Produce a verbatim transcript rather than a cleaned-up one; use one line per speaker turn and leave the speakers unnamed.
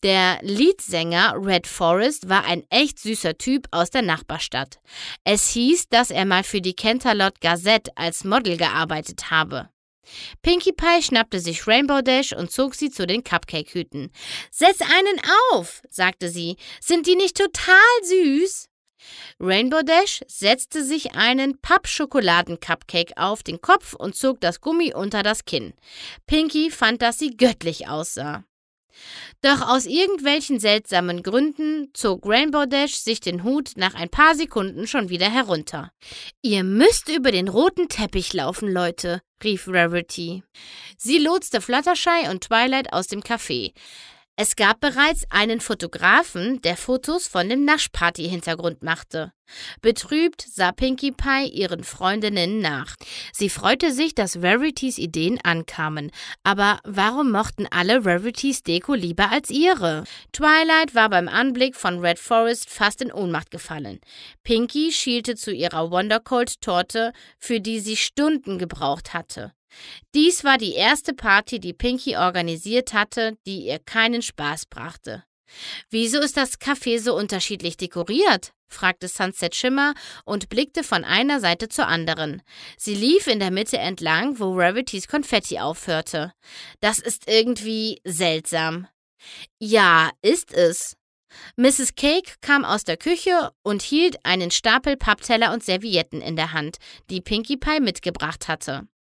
Der Leadsänger Red Forest war ein echt süßer Typ aus der Nachbarstadt. Es hieß, dass er mal für die Canterlot Gazette als Model gearbeitet habe. Pinkie Pie schnappte sich Rainbow Dash und zog sie zu den Cupcake-Hüten. »Setz einen auf«, sagte sie. »Sind die nicht total süß?« Rainbow Dash setzte sich einen Pappschokoladen-Cupcake auf den Kopf und zog das Gummi unter das Kinn. Pinkie fand, dass sie göttlich aussah. Doch aus irgendwelchen seltsamen Gründen zog Rainbow Dash sich den Hut nach ein paar Sekunden schon wieder herunter. »Ihr müsst über den roten Teppich laufen, Leute«, rief Rarity. Sie lotste Fluttershy und Twilight aus dem Café. Es gab bereits einen Fotografen, der Fotos von dem Naschparty-Hintergrund machte. Betrübt sah Pinkie Pie ihren Freundinnen nach. Sie freute sich, dass Rarities Ideen ankamen. Aber warum mochten alle Rarities Deko lieber als ihre? Twilight war beim Anblick von Red Forest fast in Ohnmacht gefallen. Pinkie schielte zu ihrer Wondercold-Torte, für die sie Stunden gebraucht hatte. Dies war die erste Party, die Pinkie organisiert hatte, die ihr keinen Spaß brachte. »Wieso ist das Café so unterschiedlich dekoriert?« fragte Sunset Shimmer und blickte von einer Seite zur anderen. Sie lief in der Mitte entlang, wo Rarities Konfetti aufhörte. »Das ist irgendwie seltsam.« »Ja, ist es.« Misses Cake kam aus der Küche und hielt einen Stapel Pappteller und Servietten in der Hand, die Pinkie Pie mitgebracht hatte.